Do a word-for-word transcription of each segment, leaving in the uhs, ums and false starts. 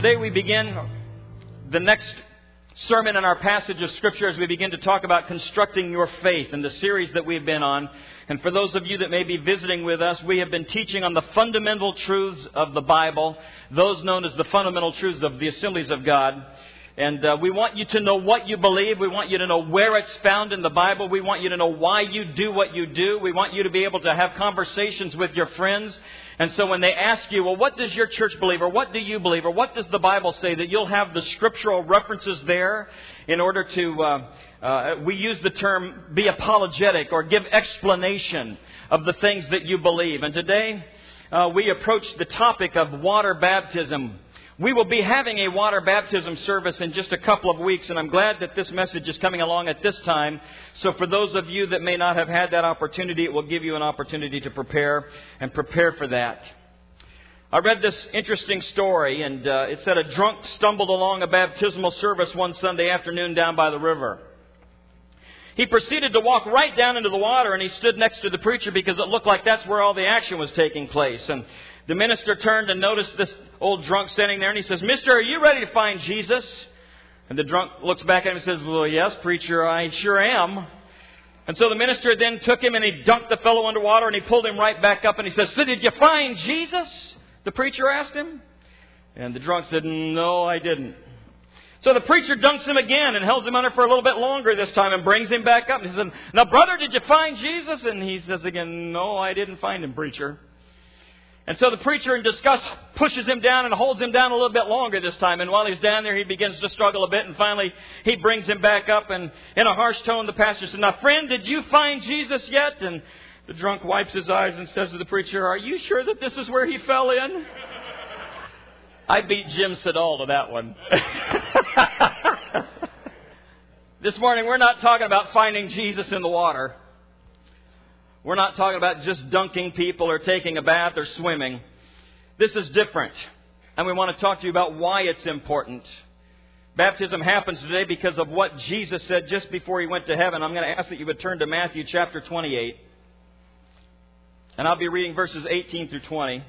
Today we begin the next sermon in our passage of Scripture as we begin to talk about constructing your faith in the series that we've been on. And for those of you that may be visiting with us, we have been teaching on the fundamental truths of the Bible, those known as the fundamental truths of the Assemblies of God. And uh, we want you to know what you believe. We want you to know where it's found in the Bible. We want you to know why you do what you do. We want you to be able to have conversations with your friends. And so when they ask you, well, what does your church believe? Or what do you believe? Or what does the Bible say? That you'll have the scriptural references there in order to, uh, uh, we use the term be apologetic or give explanation of the things that you believe. And today uh, we approach the topic of water baptism. We will be having a water baptism service in just a couple of weeks, and I'm glad that this message is coming along at this time. So for those of you that may not have had that opportunity, it will give you an opportunity to prepare and prepare for that. I read this interesting story, and uh, it said a drunk stumbled along a baptismal service one Sunday afternoon down by the river. He proceeded to walk right down into the water, and he stood next to the preacher because it looked like that's where all the action was taking place. And the minister turned and noticed this old drunk standing there, and he says, "Mister, are you ready to find Jesus?" And the drunk looks back at him and says, "Well, yes, preacher, I sure am." And so the minister then took him and he dunked the fellow underwater and he pulled him right back up and he says, "So did you find Jesus?" the preacher asked him. And the drunk said, "No, I didn't." So the preacher dunks him again and holds him under for a little bit longer this time and brings him back up. And he says, "Now, brother, did you find Jesus?" And he says again, "No, I didn't find him, preacher." And so the preacher in disgust pushes him down and holds him down a little bit longer this time. And while he's down there, he begins to struggle a bit. And finally, he brings him back up. And in a harsh tone, the pastor says, "Now, friend, did you find Jesus yet?" And the drunk wipes his eyes and says to the preacher, "Are you sure that this is where he fell in?" I beat Jim Siddall to that one. This morning, we're not talking about finding Jesus in the water. We're not talking about just dunking people or taking a bath or swimming. This is different. And we want to talk to you about why it's important. Baptism happens today because of what Jesus said just before He went to heaven. I'm going to ask that you would turn to Matthew chapter twenty-eight. And I'll be reading verses eighteen through twenty.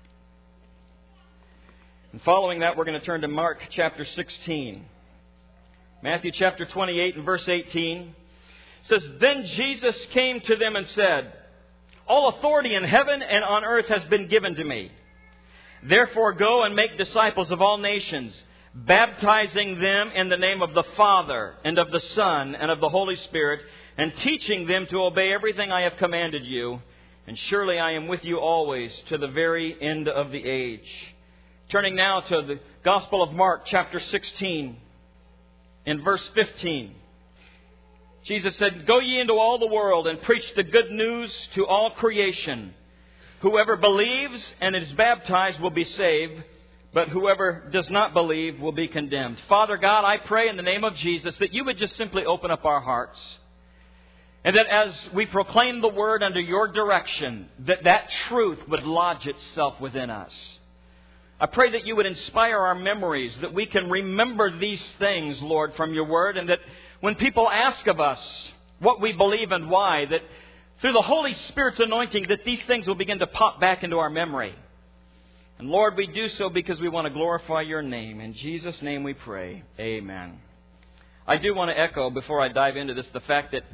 And following that, we're going to turn to Mark chapter sixteen. Matthew chapter twenty-eight and verse eighteen. It says, "Then Jesus came to them and said, 'All authority in heaven and on earth has been given to me. Therefore go and make disciples of all nations, baptizing them in the name of the Father and of the Son and of the Holy Spirit, and teaching them to obey everything I have commanded you. And surely I am with you always to the very end of the age.'" Turning now to the Gospel of Mark chapter sixteen in verse fifteen. Jesus said, "Go ye into all the world and preach the good news to all creation. Whoever believes and is baptized will be saved, but whoever does not believe will be condemned." Father God, I pray in the name of Jesus that you would just simply open up our hearts. And that as we proclaim the word under your direction, that that truth would lodge itself within us. I pray that you would inspire our memories, that we can remember these things, Lord, from your word, and that when people ask of us what we believe and why, that through the Holy Spirit's anointing, that these things will begin to pop back into our memory. And Lord, we do so because we want to glorify your name. In Jesus' name we pray. Amen. I do want to echo, before I dive into this, the fact that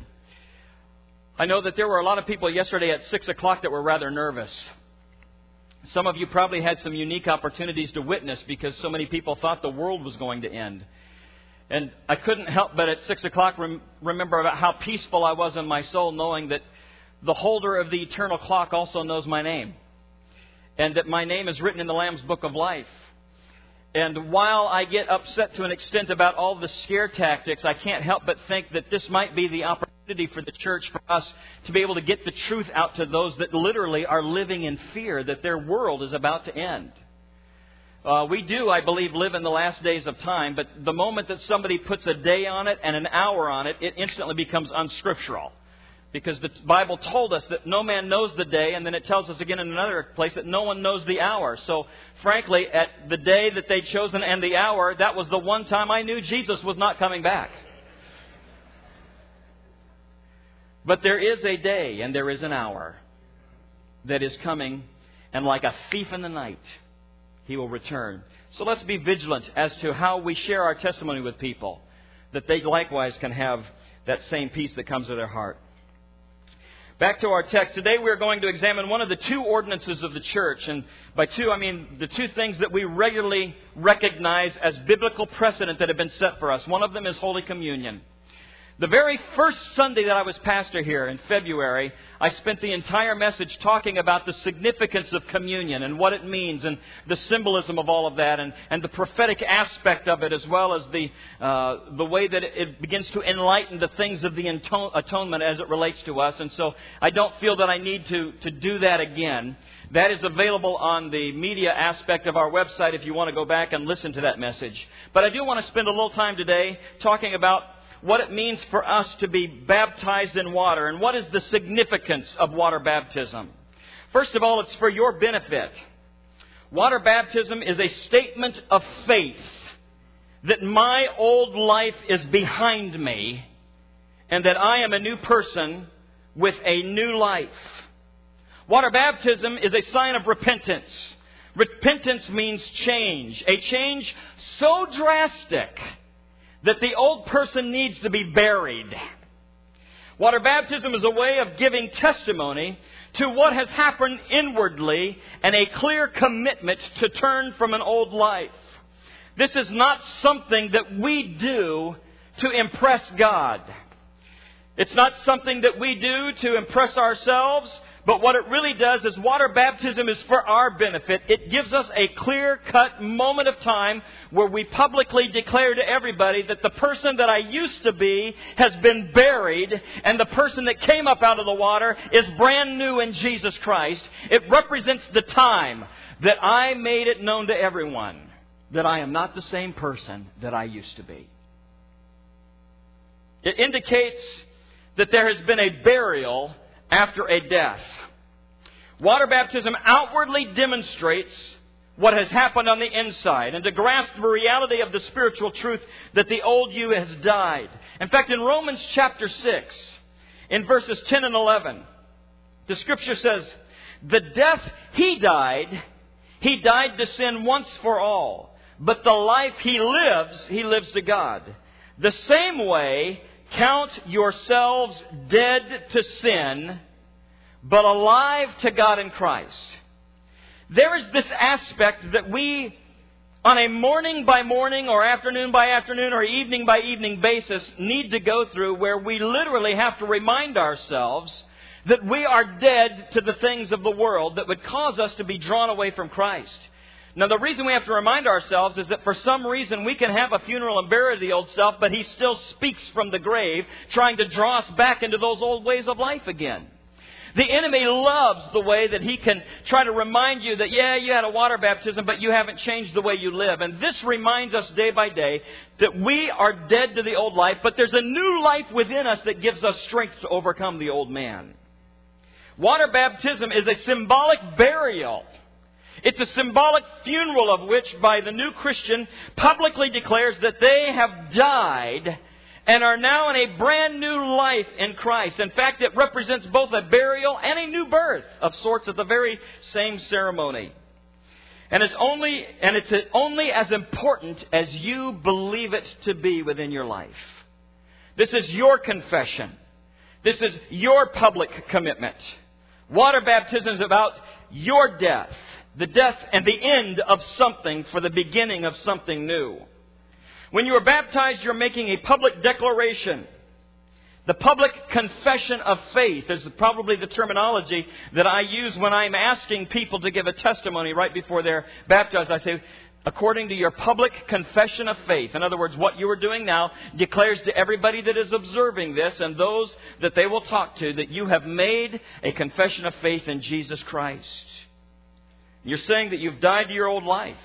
I know that there were a lot of people yesterday at six o'clock that were rather nervous. Some of you probably had some unique opportunities to witness because so many people thought the world was going to end. And I couldn't help but at six o'clock rem- remember about how peaceful I was in my soul, knowing that the holder of the eternal clock also knows my name. And that my name is written in the Lamb's Book of Life. And while I get upset to an extent about all the scare tactics, I can't help but think that this might be the opportunity for the church, for us, to be able to get the truth out to those that literally are living in fear that their world is about to end. Uh, we do, I believe, live in the last days of time, but the moment that somebody puts a day on it and an hour on it, it instantly becomes unscriptural. Because the Bible told us that no man knows the day, and then it tells us again in another place that no one knows the hour. So, frankly, at the day that they'd chosen and the hour, that was the one time I knew Jesus was not coming back. But there is a day and there is an hour that is coming, and like a thief in the night, He will return. So let's be vigilant as to how we share our testimony with people, that they likewise can have that same peace that comes to their heart. Back to our text. Today we are going to examine one of the two ordinances of the church. And by two, I mean the two things that we regularly recognize as biblical precedent that have been set for us. One of them is Holy Communion. The very first Sunday that I was pastor here in February, I spent the entire message talking about the significance of communion and what it means and the symbolism of all of that and, and the prophetic aspect of it, as well as the uh, the way that it begins to enlighten the things of the atonement as it relates to us. And so I don't feel that I need to, to do that again. That is available on the media aspect of our website if you want to go back and listen to that message. But I do want to spend a little time today talking about what it means for us to be baptized in water, and what is the significance of water baptism. First of all, it's for your benefit. Water baptism is a statement of faith that my old life is behind me and that I am a new person with a new life. Water baptism is a sign of repentance. Repentance means change, a change so drastic that the old person needs to be buried. Water baptism is a way of giving testimony to what has happened inwardly and a clear commitment to turn from an old life. This is not something that we do to impress God. It's not something that we do to impress ourselves. But what it really does is water baptism is for our benefit. It gives us a clear-cut moment of time where we publicly declare to everybody that the person that I used to be has been buried and the person that came up out of the water is brand new in Jesus Christ. It represents the time that I made it known to everyone that I am not the same person that I used to be. It indicates that there has been a burial after a death. Water baptism outwardly demonstrates what has happened on the inside and to grasp the reality of the spiritual truth that the old you has died. In fact, in Romans chapter six, in verses ten and eleven, the Scripture says, "The death he died, he died to sin once for all. But the life he lives, he lives to God. The same way, count yourselves dead to sin, but alive to God in Christ." There is this aspect that we, on a morning by morning or afternoon by afternoon or evening by evening basis, need to go through, where we literally have to remind ourselves that we are dead to the things of the world that would cause us to be drawn away from Christ. Now, the reason we have to remind ourselves is that for some reason we can have a funeral and bury the old self, but he still speaks from the grave, trying to draw us back into those old ways of life again. The enemy loves the way that he can try to remind you that, yeah, you had a water baptism, but you haven't changed the way you live. And this reminds us day by day that we are dead to the old life, but there's a new life within us that gives us strength to overcome the old man. Water baptism is a symbolic burial. It's a symbolic funeral of which by the new Christian publicly declares that they have died and are now in a brand new life in Christ. In fact, it represents both a burial and a new birth of sorts at the very same ceremony. And it's only and it's only as important as you believe it to be within your life. This is your confession. This is your public commitment. Water baptism is about your death. The death and the end of something for the beginning of something new. When you are baptized, you're making a public declaration. The public confession of faith is probably the terminology that I use when I'm asking people to give a testimony right before they're baptized. I say, according to your public confession of faith. In other words, what you are doing now declares to everybody that is observing this and those that they will talk to that you have made a confession of faith in Jesus Christ. You're saying that you've died to your old life.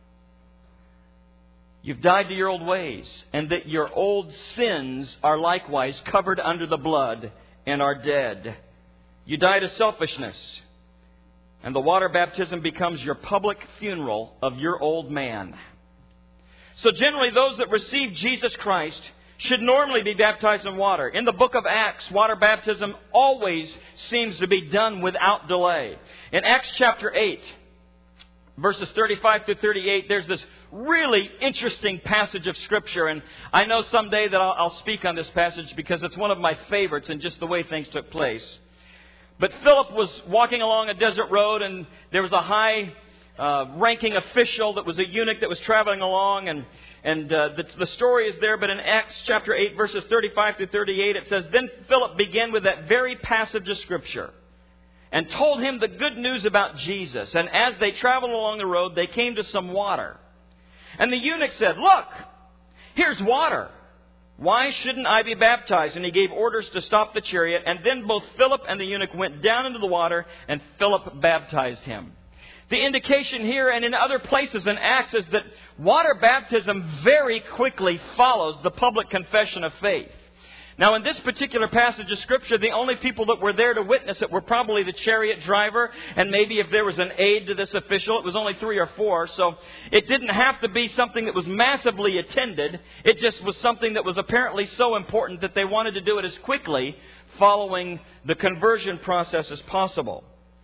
You've died to your old ways, and that your old sins are likewise covered under the blood and are dead. You die to selfishness, and the water baptism becomes your public funeral of your old man. So generally, those that receive Jesus Christ should normally be baptized in water. In the book of Acts, water baptism always seems to be done without delay. In Acts chapter eight, verses thirty-five through thirty-eight, there's this really interesting passage of Scripture. And I know someday that I'll, I'll speak on this passage because it's one of my favorites and just the way things took place. But Philip was walking along a desert road, and there was a high uh, ranking official that was a eunuch that was traveling along. And, and uh, the, the story is there, but in Acts chapter eight, verses thirty-five through thirty-eight, it says, "Then Philip began with that very passage of Scripture and told him the good news about Jesus. And as they traveled along the road, they came to some water. And the eunuch said, 'Look, here's water. Why shouldn't I be baptized?' And he gave orders to stop the chariot. And then both Philip and the eunuch went down into the water, and Philip baptized him." The indication here and in other places in Acts is that water baptism very quickly follows the public confession of faith. Now, in this particular passage of Scripture, the only people that were there to witness it were probably the chariot driver, and maybe if there was an aide to this official, it was only three or four. So it didn't have to be something that was massively attended. It just was something that was apparently so important that they wanted to do it as quickly following the conversion process as possible.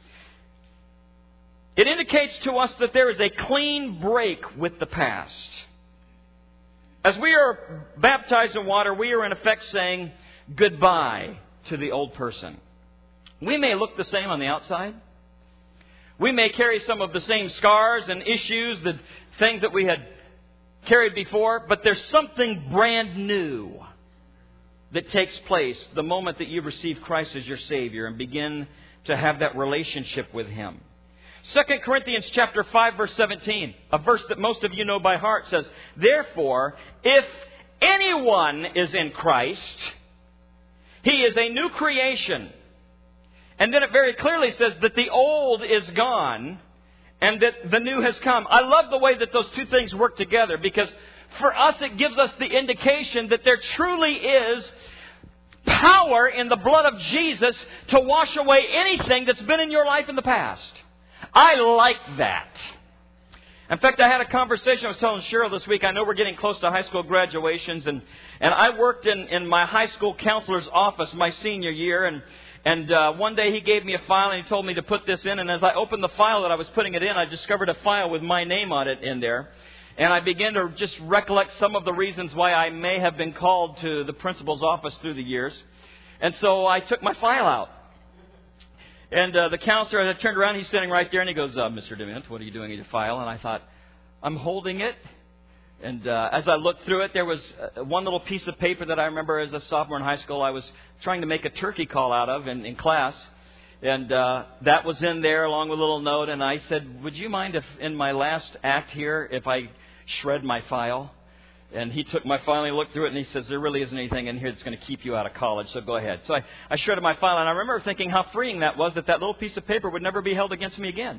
It indicates to us that there is a clean break with the past. As we are baptized in water, we are in effect saying goodbye to the old person. We may look the same on the outside. We may carry some of the same scars and issues, the things that we had carried before, but there's something brand new that takes place the moment that you receive Christ as your Savior and begin to have that relationship with Him. Second Corinthians chapter five, verse seventeen, a verse that most of you know by heart, says, "Therefore, if anyone is in Christ, he is a new creation." And then it very clearly says that the old is gone and that the new has come. I love the way that those two things work together, because for us it gives us the indication that there truly is power in the blood of Jesus to wash away anything that's been in your life in the past. I like that. In fact, I had a conversation, I was telling Cheryl this week, I know we're getting close to high school graduations, and, and I worked in, in my high school counselor's office my senior year, and, and uh, one day he gave me a file and he told me to put this in, and as I opened the file that I was putting it in, I discovered a file with my name on it in there, and I began to just recollect some of the reasons why I may have been called to the principal's office through the years, and so I took my file out. And uh, the counselor, as I turned around, he's sitting right there, and he goes, uh, "Mister DeMint, what are you doing in your file?" And I thought, I'm holding it. And uh, as I looked through it, there was uh, one little piece of paper that I remember as a sophomore in high school I was trying to make a turkey call out of in, in class. And uh, that was in there along with a little note. And I said, "Would you mind if in my last act here, if I shred my file?" And he took my file and he looked through it and he says, "There really isn't anything in here that's going to keep you out of college, so go ahead." So I, I shredded my file, and I remember thinking how freeing that was, that that little piece of paper would never be held against me again.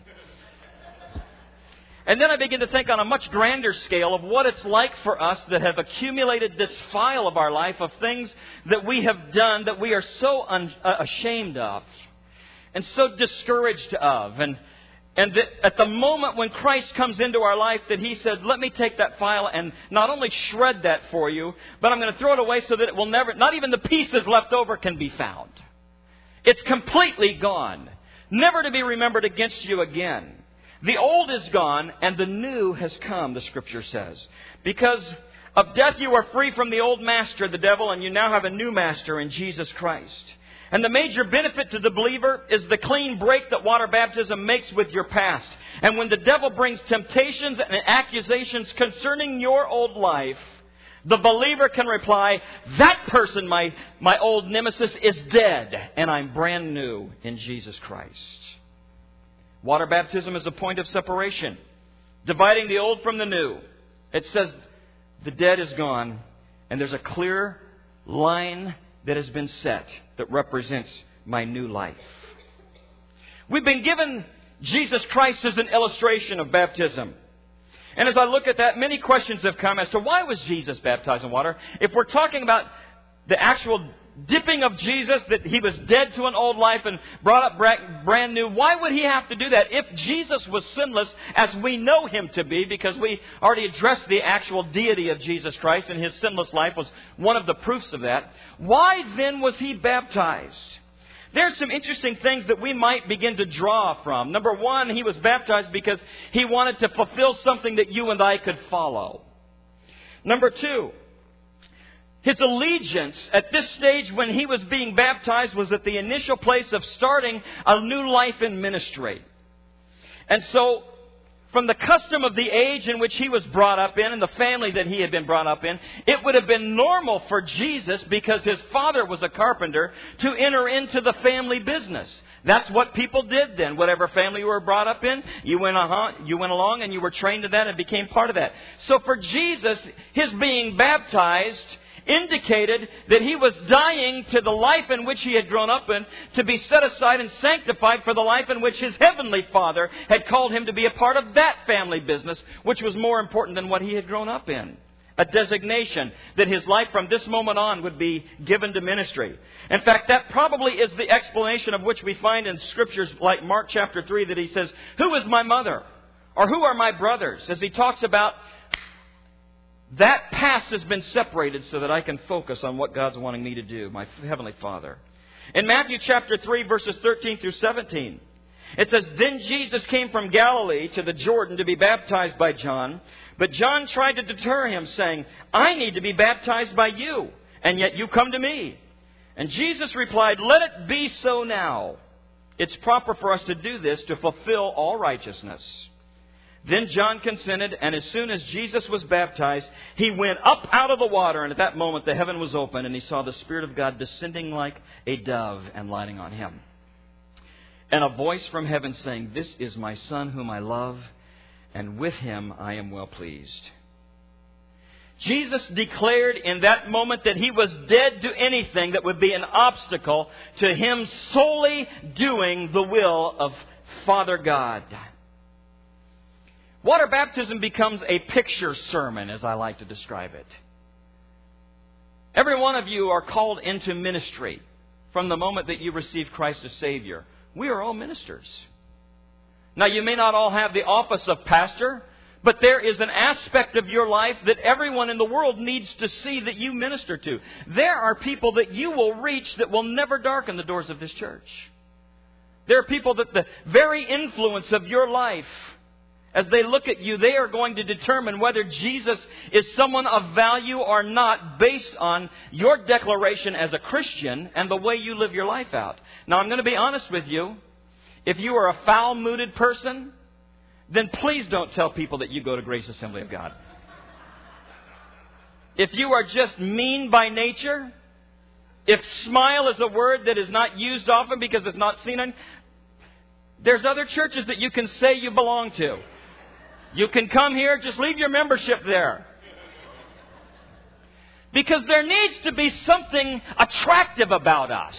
And then I began to think on a much grander scale of what it's like for us that have accumulated this file of our life of things that we have done that we are so un- uh, ashamed of and so discouraged of. And And that at the moment when Christ comes into our life, that He said, "Let me take that file and not only shred that for you, but I'm going to throw it away so that it will never, not even the pieces left over can be found. It's completely gone, never to be remembered against you again. The old is gone and the new has come," the Scripture says. "Because of death you are free from the old master, the devil, and you now have a new master in Jesus Christ." And the major benefit to the believer is the clean break that water baptism makes with your past. And when the devil brings temptations and accusations concerning your old life, the believer can reply, "That person, my, my old nemesis, is dead, and I'm brand new in Jesus Christ." Water baptism is a point of separation, dividing the old from the new. It says the dead is gone, and there's a clear line that has been set that represents my new life. We've been given Jesus Christ as an illustration of baptism. And as I look at that, many questions have come as to why was Jesus baptized in water? If we're talking about the actual dipping of Jesus, that He was dead to an old life and brought up brand new, why would He have to do that? If Jesus was sinless, as we know Him to be, because we already addressed the actual deity of Jesus Christ, and His sinless life was one of the proofs of that, why then was He baptized? There's some interesting things that we might begin to draw from. Number one, he was baptized because he wanted to fulfill something that you and I could follow. Number two, his allegiance at this stage when he was being baptized was at the initial place of starting a new life in ministry. And so, from the custom of the age in which he was brought up in and the family that he had been brought up in, it would have been normal for Jesus, because his father was a carpenter, to enter into the family business. That's what people did then. Whatever family you were brought up in, you went, uh-huh, you went along and you were trained in that and became part of that. So for Jesus, his being baptized indicated that he was dying to the life in which he had grown up in, to be set aside and sanctified for the life in which his heavenly Father had called him to be a part of that family business, which was more important than what he had grown up in. A designation that his life from this moment on would be given to ministry. In fact, that probably is the explanation of which we find in scriptures like Mark chapter three, that he says, "Who is my mother?" Or "Who are my brothers?" As he talks about that past has been separated so that I can focus on what God's wanting me to do, my Heavenly Father. In Matthew chapter three, verses thirteen through seventeen, it says, "Then Jesus came from Galilee to the Jordan to be baptized by John. But John tried to deter him, saying, 'I need to be baptized by you, and yet you come to me.' And Jesus replied, 'Let it be so now. It's proper for us to do this to fulfill all righteousness.' Then John consented, and as soon as Jesus was baptized, he went up out of the water, and at that moment the heaven was open, and he saw the Spirit of God descending like a dove and lighting on him. And a voice from heaven saying, 'This is my Son whom I love, and with him I am well pleased.'" Jesus declared in that moment that he was dead to anything that would be an obstacle to him solely doing the will of Father God. Water baptism becomes a picture sermon, as I like to describe it. Every one of you are called into ministry from the moment that you receive Christ as Savior. We are all ministers. Now, you may not all have the office of pastor, but there is an aspect of your life that everyone in the world needs to see that you minister to. There are people that you will reach that will never darken the doors of this church. There are people that the very influence of your life, as they look at you, they are going to determine whether Jesus is someone of value or not based on your declaration as a Christian and the way you live your life out. Now, I'm going to be honest with you. If you are a foul-mooded person, then please don't tell people that you go to Grace Assembly of God. If you are just mean by nature, if smile is a word that is not used often because it's not seen in, there's other churches that you can say you belong to. You can come here, just leave your membership there. Because there needs to be something attractive about us.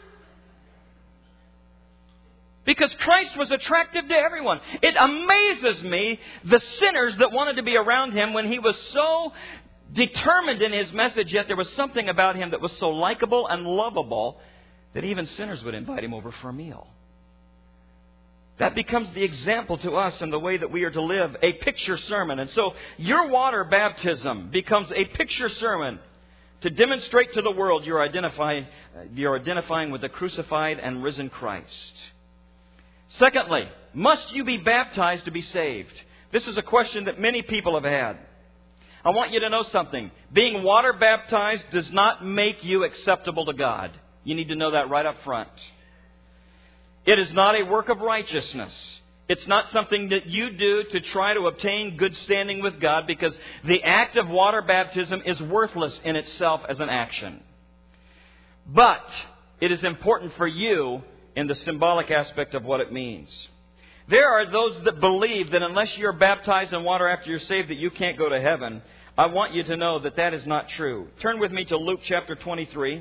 Because Christ was attractive to everyone. It amazes me, the sinners that wanted to be around him when he was so determined in his message, yet there was something about him that was so likable and lovable that even sinners would invite him over for a meal. That becomes the example to us in the way that we are to live, a picture sermon. And so your water baptism becomes a picture sermon to demonstrate to the world you're identifying, you're identifying with the crucified and risen Christ. Secondly, must you be baptized to be saved? This is a question that many people have had. I want you to know something. Being water baptized does not make you acceptable to God. You need to know that right up front. It is not a work of righteousness. It's not something that you do to try to obtain good standing with God, because the act of water baptism is worthless in itself as an action. But it is important for you in the symbolic aspect of what it means. There are those that believe that unless you're baptized in water after you're saved, that you can't go to heaven. I want you to know that that is not true. Turn with me to Luke chapter twenty-three.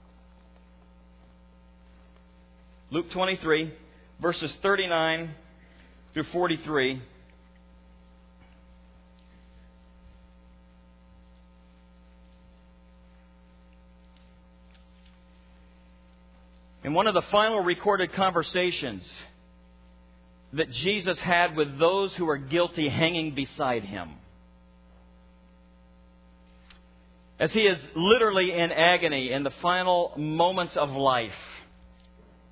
Luke twenty-three, verses thirty-nine through forty-three. In one of the final recorded conversations that Jesus had with those who are guilty hanging beside him, as he is literally in agony in the final moments of life,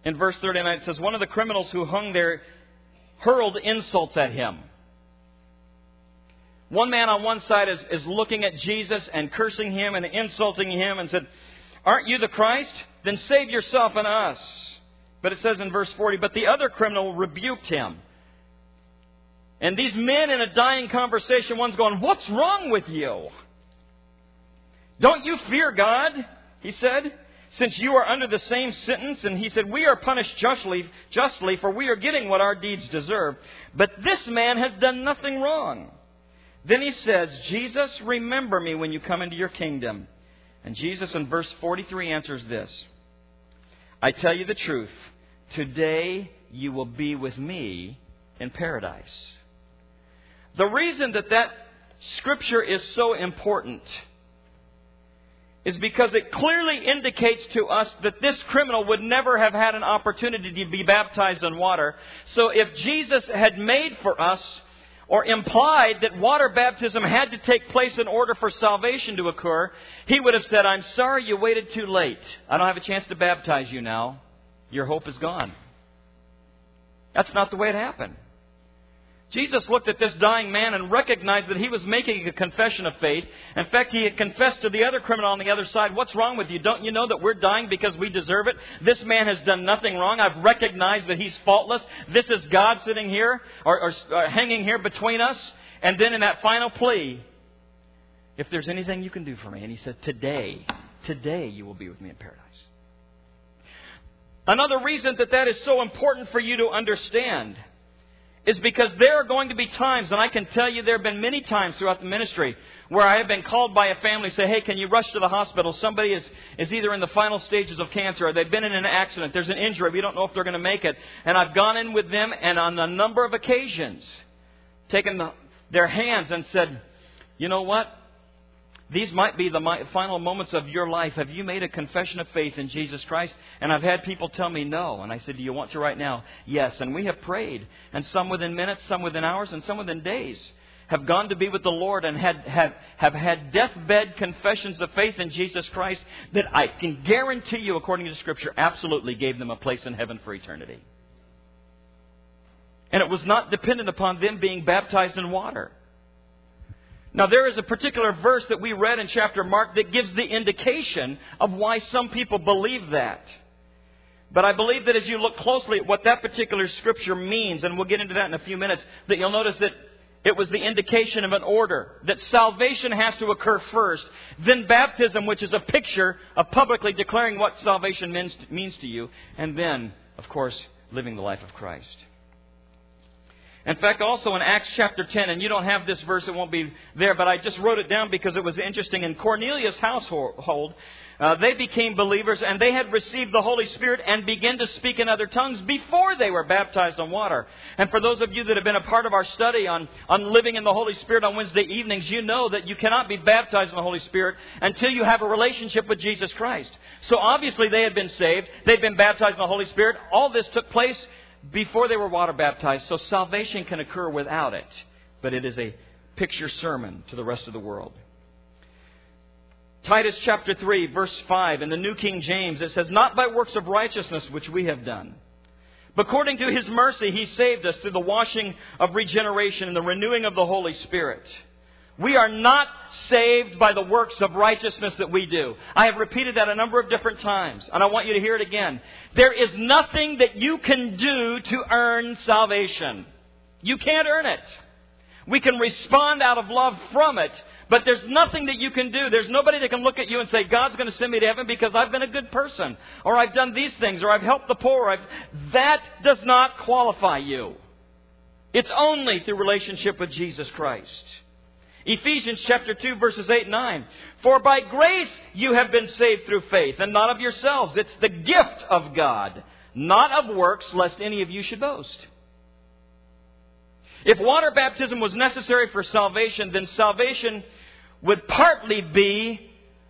in verse thirty-nine, it says, one of the criminals who hung there hurled insults at him. One man on one side is, is looking at Jesus and cursing him and insulting him and said, aren't you the Christ? Then save yourself and us. But it says in verse forty, but the other criminal rebuked him. And these men in a dying conversation, one's going, what's wrong with you? Don't you fear God? He said, since you are under the same sentence. And he said, we are punished justly, justly, for we are getting what our deeds deserve. But this man has done nothing wrong. Then he says, Jesus, remember me when you come into your kingdom. And Jesus in verse forty-three answers this. I tell you the truth. Today you will be with me in paradise. The reason that that scripture is so important is because it clearly indicates to us that this criminal would never have had an opportunity to be baptized in water. So if Jesus had made for us or implied that water baptism had to take place in order for salvation to occur, he would have said, I'm sorry you waited too late. I don't have a chance to baptize you now. Your hope is gone. That's not the way it happened. Jesus looked at this dying man and recognized that he was making a confession of faith. In fact, he had confessed to the other criminal on the other side, what's wrong with you? Don't you know that we're dying because we deserve it? This man has done nothing wrong. I've recognized that he's faultless. This is God sitting here or, or, or hanging here between us. And then in that final plea, if there's anything you can do for me. And he said, today, today you will be with me in paradise. Another reason that that is so important for you to understand is because there are going to be times, and I can tell you there have been many times throughout the ministry, where I have been called by a family say, hey, can you rush to the hospital? Somebody is, is either in the final stages of cancer or they've been in an accident. There's an injury. We don't know if they're going to make it. And I've gone in with them and on a number of occasions taken the, their hands and said, you know what? These might be the final moments of your life. Have you made a confession of faith in Jesus Christ? And I've had people tell me no. And I said, do you want to right now? Yes. And we have prayed. And some within minutes, some within hours, and some within days have gone to be with the Lord and had, have, have had deathbed confessions of faith in Jesus Christ that I can guarantee you, according to Scripture, absolutely gave them a place in heaven for eternity. And it was not dependent upon them being baptized in water. Now, there is a particular verse that we read in chapter Mark that gives the indication of why some people believe that. But I believe that as you look closely at what that particular scripture means, and we'll get into that in a few minutes, that you'll notice that it was the indication of an order, that salvation has to occur first, then baptism, which is a picture of publicly declaring what salvation means, means to you, and then, of course, living the life of Christ. In fact, also in Acts chapter ten, and you don't have this verse, it won't be there, but I just wrote it down because it was interesting. In Cornelius' household, uh, they became believers and they had received the Holy Spirit and began to speak in other tongues before they were baptized on water. And for those of you that have been a part of our study on, on living in the Holy Spirit on Wednesday evenings, you know that you cannot be baptized in the Holy Spirit until you have a relationship with Jesus Christ. So obviously they had been saved. They'd been baptized in the Holy Spirit. All this took place before they were water baptized, so salvation can occur without it. But it is a picture sermon to the rest of the world. Titus chapter three, verse five, in the New King James, it says, not by works of righteousness which we have done, but according to His mercy He saved us through the washing of regeneration and the renewing of the Holy Spirit. We are not saved by the works of righteousness that we do. I have repeated that a number of different times, and I want you to hear it again. There is nothing that you can do to earn salvation. You can't earn it. We can respond out of love from it, but there's nothing that you can do. There's nobody that can look at you and say, God's going to send me to heaven because I've been a good person, or I've done these things, or I've helped the poor. I've... That does not qualify you. It's only through relationship with Jesus Christ. Ephesians chapter two, verses eight and nine. For by grace you have been saved through faith, and not of yourselves. It's the gift of God, not of works, lest any of you should boast. If water baptism was necessary for salvation, then salvation would partly be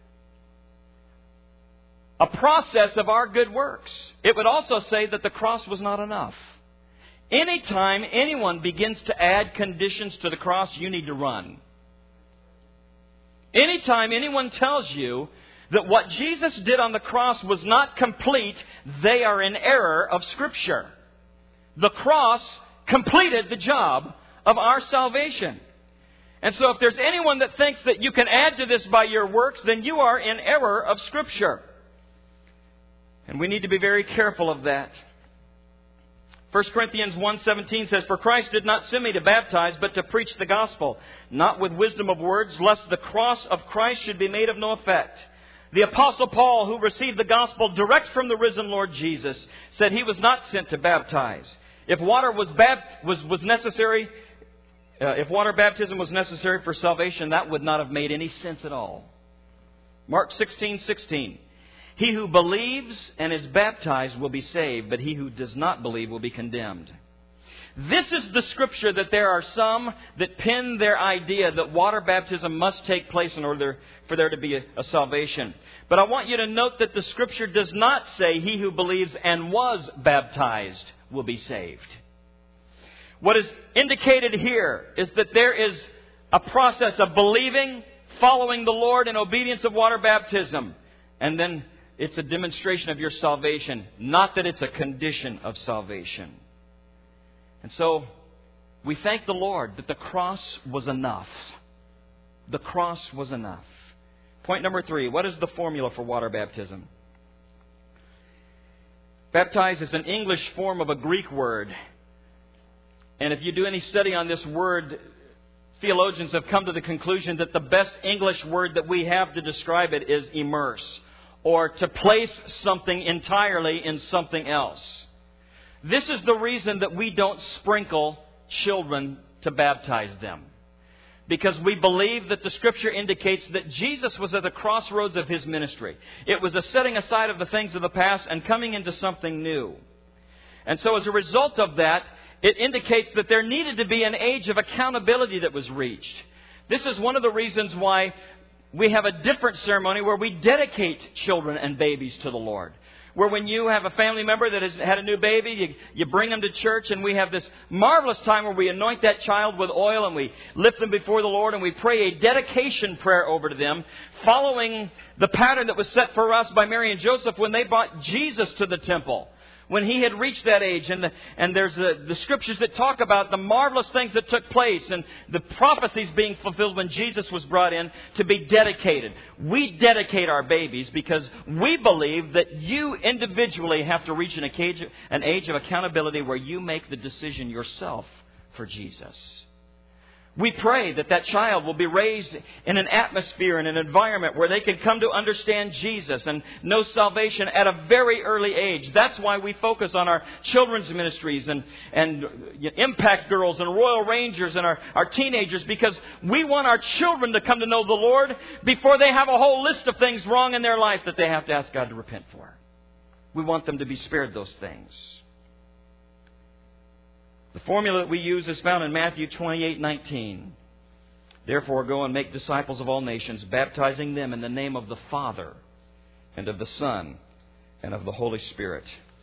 a process of our good works. It would also say that the cross was not enough. Anytime anyone begins to add conditions to the cross, you need to run. Anytime anyone tells you that what Jesus did on the cross was not complete, they are in error of Scripture. The cross completed the job of our salvation. And so if there's anyone that thinks that you can add to this by your works, then you are in error of Scripture. And we need to be very careful of that. First Corinthians one seventeen says, "For Christ did not send me to baptize, but to preach the gospel, not with wisdom of words, lest the cross of Christ should be made of no effect." The Apostle Paul, who received the gospel direct from the risen Lord Jesus, said he was not sent to baptize. If water was bap- was, was necessary, uh, if water baptism was necessary for salvation, that would not have made any sense at all. Mark sixteen sixteen. "He who believes and is baptized will be saved, but he who does not believe will be condemned." This is the Scripture that there are some that pin their idea that water baptism must take place in order for there to be a, a salvation. But I want you to note that the Scripture does not say he who believes and was baptized will be saved. What is indicated here is that there is a process of believing, following the Lord in obedience of water baptism, and then it's a demonstration of your salvation, not that it's a condition of salvation. And so, we thank the Lord that the cross was enough. The cross was enough. Point number three, what is the formula for water baptism? Baptize is an English form of a Greek word. And if you do any study on this word, theologians have come to the conclusion that the best English word that we have to describe it is immerse, or to place something entirely in something else. This is the reason that we don't sprinkle children to baptize them. Because we believe that the Scripture indicates that Jesus was at the crossroads of His ministry. It was a setting aside of the things of the past and coming into something new. And so as a result of that, it indicates that there needed to be an age of accountability that was reached. This is one of the reasons why we have a different ceremony where we dedicate children and babies to the Lord. Where when you have a family member that has had a new baby, you, you bring them to church, and we have this marvelous time where we anoint that child with oil and we lift them before the Lord and we pray a dedication prayer over to them, following the pattern that was set for us by Mary and Joseph when they brought Jesus to the temple. When he had reached that age, and the, and there's the, the scriptures that talk about the marvelous things that took place and the prophecies being fulfilled when Jesus was brought in to be dedicated. We dedicate our babies because we believe that you individually have to reach an age, an age of accountability where you make the decision yourself for Jesus. We pray that that child will be raised in an atmosphere and an environment where they can come to understand Jesus and know salvation at a very early age. That's why we focus on our children's ministries and, and Impact Girls and Royal Rangers and our, our teenagers, because we want our children to come to know the Lord before they have a whole list of things wrong in their life that they have to ask God to repent for. We want them to be spared those things. The formula that we use is found in Matthew twenty-eight nineteen. "Therefore go and make disciples of all nations, baptizing them in the name of the Father and of the Son and of the Holy Spirit."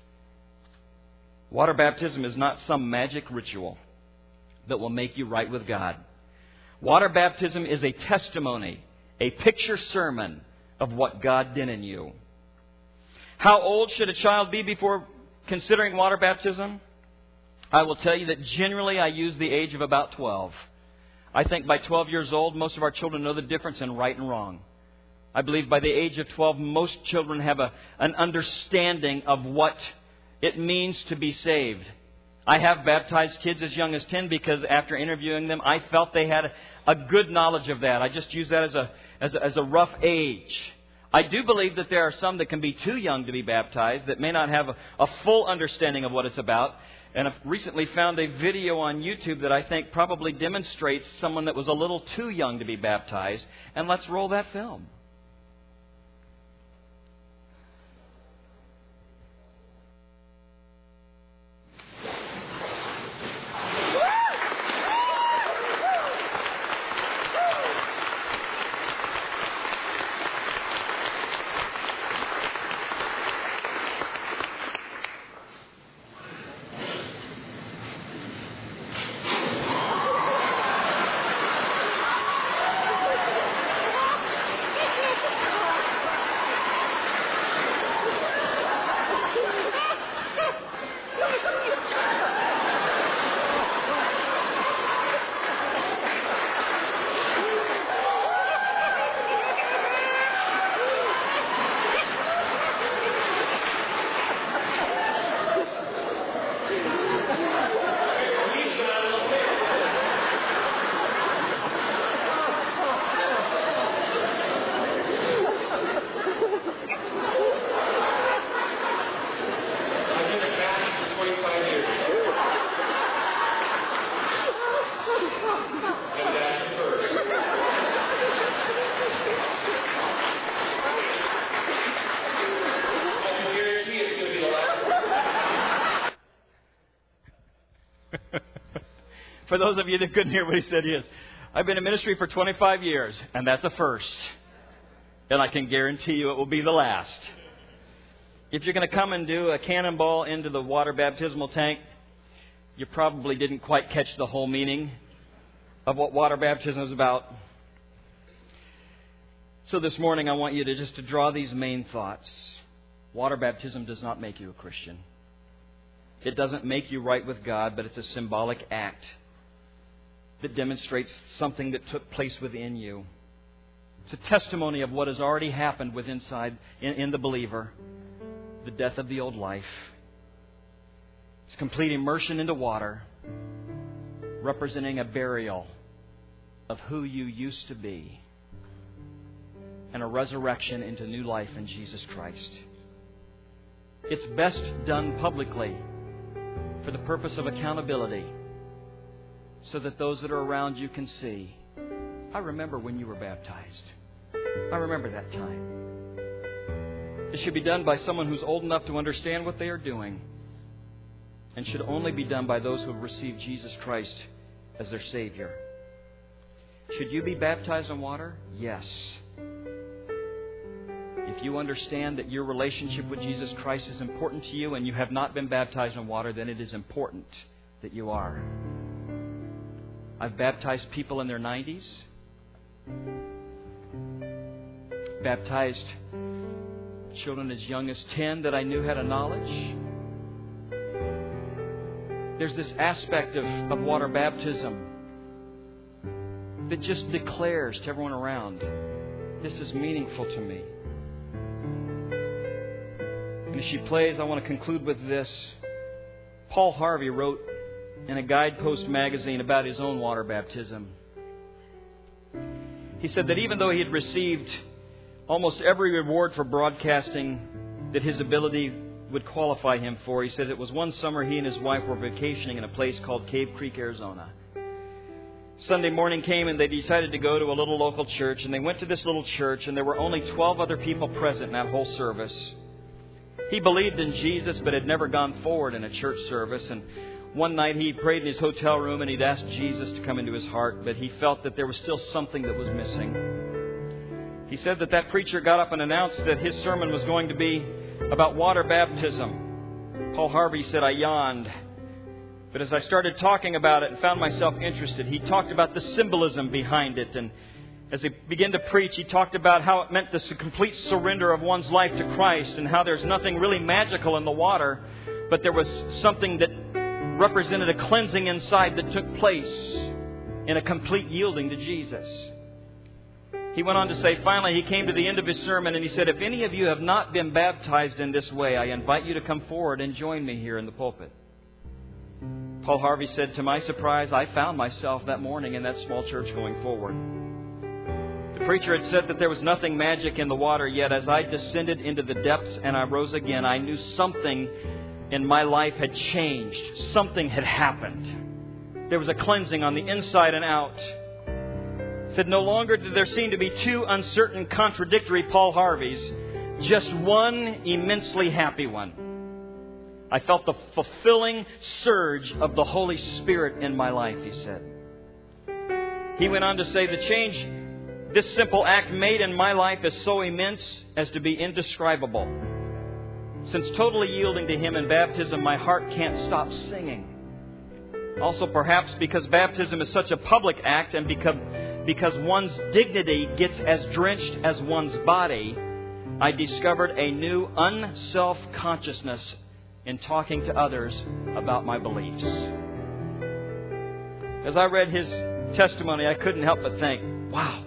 Water baptism is not some magic ritual that will make you right with God. Water baptism is a testimony, a picture sermon of what God did in you. How old should a child be before considering water baptism? I will tell you that generally I use the age of about twelve. I think by twelve years old, most of our children know the difference in right and wrong. I believe by the age of twelve, most children have a, an understanding of what it means to be saved. I have baptized kids as young as ten because after interviewing them, I felt they had a, a good knowledge of that. I just use that as a, as a, as a rough age. I do believe that there are some that can be too young to be baptized, that may not have a, a full understanding of what it's about. And I've recently found a video on YouTube that I think probably demonstrates someone that was a little too young to be baptized. And let's roll that film. For those of you that couldn't hear what he said, he is. I've been in ministry for twenty-five years, and that's a first. And I can guarantee you it will be the last. If you're going to come and do a cannonball into the water baptismal tank, you probably didn't quite catch the whole meaning of what water baptism is about. So this morning I want you to just to draw these main thoughts. Water baptism does not make you a Christian. It doesn't make you right with God, but it's a symbolic act that demonstrates something that took place within you. It's a testimony of what has already happened within inside in, in the believer. The death of the old life. It's complete immersion into water, representing a burial of who you used to be, and a resurrection into new life in Jesus Christ. It's best done publicly for the purpose of accountability, so that those that are around you can see, I remember when you were baptized. I remember that time. It should be done by someone who's old enough to understand what they are doing, and should only be done by those who have received Jesus Christ as their Savior. Should you be baptized in water? Yes. If you understand that your relationship with Jesus Christ is important to you and you have not been baptized in water, then it is important that you are. I've baptized people in their nineties. Baptized children as young as ten that I knew had a knowledge. There's this aspect of, of water baptism that just declares to everyone around, this is meaningful to me. And as she plays, I want to conclude with this. Paul Harvey wrote in a Guidepost magazine about his own water baptism. He said that even though he had received almost every reward for broadcasting that his ability would qualify him for, he said it was one summer he and his wife were vacationing in a place called Cave Creek, Arizona. Sunday morning came and they decided to go to a little local church, and they went to this little church, and there were only twelve other people present in that whole service. He believed in Jesus but had never gone forward in a church service, and one night he prayed in his hotel room and he'd asked Jesus to come into his heart, but he felt that there was still something that was missing. He said that that preacher got up and announced that his sermon was going to be about water baptism. Paul Harvey said, I yawned. But as I started talking about it and found myself interested, he talked about the symbolism behind it. And as he began to preach, he talked about how it meant this complete surrender of one's life to Christ, and how there's nothing really magical in the water, but there was something that represented a cleansing inside that took place in a complete yielding to Jesus. He went on to say, finally, he came to the end of his sermon and he said, if any of you have not been baptized in this way, I invite you to come forward and join me here in the pulpit. Paul Harvey said, to my surprise, I found myself that morning in that small church going forward. The preacher had said that there was nothing magic in the water, yet as I descended into the depths and I rose again, I knew something in my life had changed. Something had happened. There was a cleansing on the inside and out. He said, no longer did there seem to be two uncertain, contradictory Paul Harveys, just one immensely happy one. I felt the fulfilling surge of the Holy Spirit in my life, he said. He went on to say, the change this simple act made in my life is so immense as to be indescribable. Since totally yielding to Him in baptism, my heart can't stop singing. Also, perhaps because baptism is such a public act, and because, because one's dignity gets as drenched as one's body, I discovered a new unself-consciousness in talking to others about my beliefs. As I read his testimony, I couldn't help but think, wow.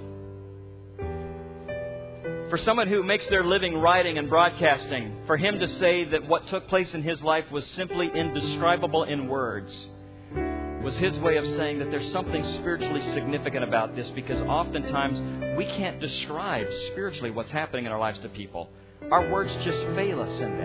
For someone who makes their living writing and broadcasting, for him to say that what took place in his life was simply indescribable in words, was his way of saying that there's something spiritually significant about this, because oftentimes we can't describe spiritually what's happening in our lives to people. Our words just fail us in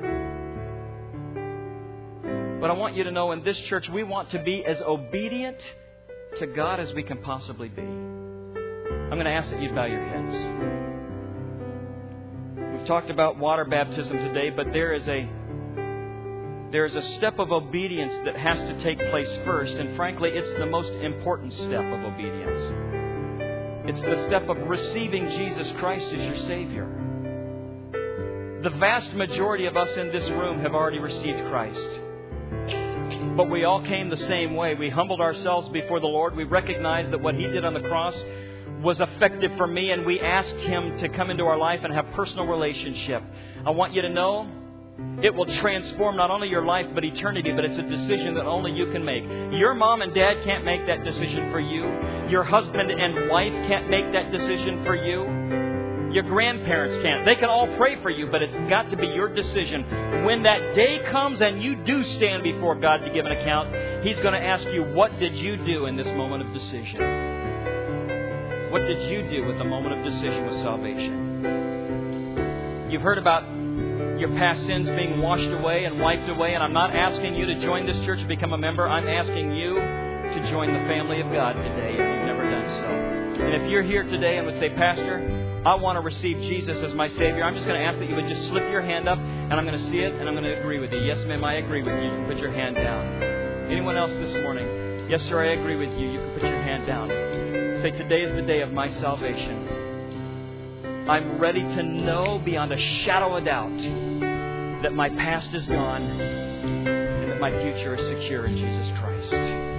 that. But I want you to know, in this church, we want to be as obedient to God as we can possibly be. I'm going to ask that you bow your heads. We've talked about water baptism today, but there is a there's a step of obedience that has to take place first. And frankly, it's the most important step of obedience. It's the step of receiving Jesus Christ as your Savior. The vast majority of us in this room have already received Christ. But we all came the same way. We humbled ourselves before the Lord. We recognized that what He did on the cross was effective for me, and we asked Him to come into our life and have personal relationship. I want you to know it will transform not only your life but eternity, but it's a decision that only you can make. Your mom and dad can't make that decision for you. Your husband and wife can't make that decision for you. Your grandparents can't. They can all pray for you, but it's got to be your decision. When that day comes and you do stand before God to give an account, He's going to ask you, what did you do in this moment of decision? What did you do with the moment of decision with salvation? You've heard about your past sins being washed away and wiped away, and I'm not asking you to join this church and become a member. I'm asking you to join the family of God today if you've never done so. And if you're here today and would say, Pastor, I want to receive Jesus as my Savior, I'm just going to ask that you would just slip your hand up, and I'm going to see it, and I'm going to agree with you. Yes, ma'am, I agree with you. You can put your hand down. Anyone else this morning? Yes, sir, I agree with you. You can put your hand down. Say, today is the day of my salvation. I'm ready to know beyond a shadow of doubt that my past is gone and that my future is secure in Jesus Christ.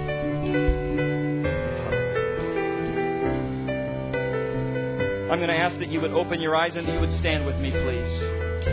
I'm going to ask that you would open your eyes and that you would stand with me, please.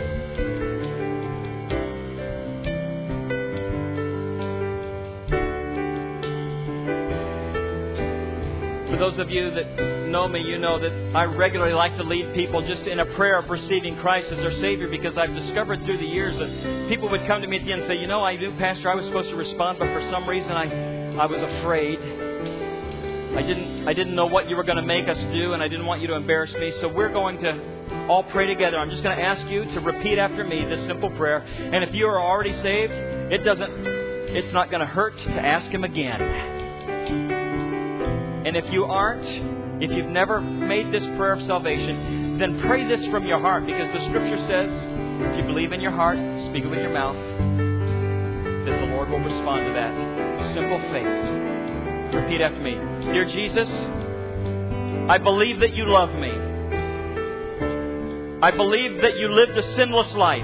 For those of you that know me, you know that I regularly like to lead people just in a prayer of receiving Christ as their Savior, because I've discovered through the years that people would come to me at the end and say, you know, I do, Pastor, I was supposed to respond, but for some reason I, I was afraid. I didn't I didn't know what you were going to make us do, and I didn't want you to embarrass me. So we're going to all pray together. I'm just going to ask you to repeat after me this simple prayer. And if you are already saved, it doesn't it's not going to hurt to ask Him again. And if you aren't, if you've never made this prayer of salvation, then pray this from your heart, because the Scripture says, if you believe in your heart, speak it with your mouth, that the Lord will respond to that. Simple faith. Repeat after me. Dear Jesus, I believe that you love me. I believe that you lived a sinless life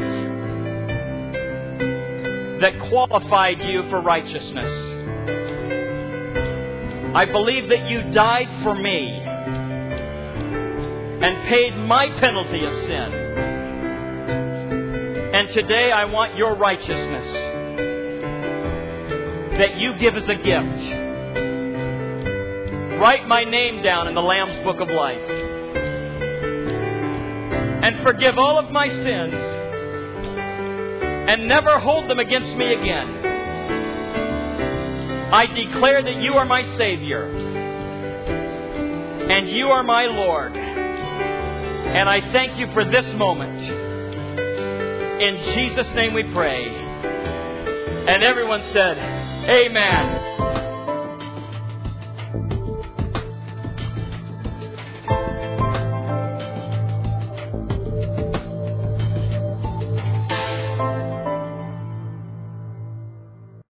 that qualified you for righteousness. I believe that you died for me and paid my penalty of sin. And today I want your righteousness that you give as a gift. Write my name down in the Lamb's Book of Life. And forgive all of my sins. And never hold them against me again. I declare that you are my Savior. And you are my Lord. And I thank you for this moment. In Jesus' name we pray. And everyone said, Amen.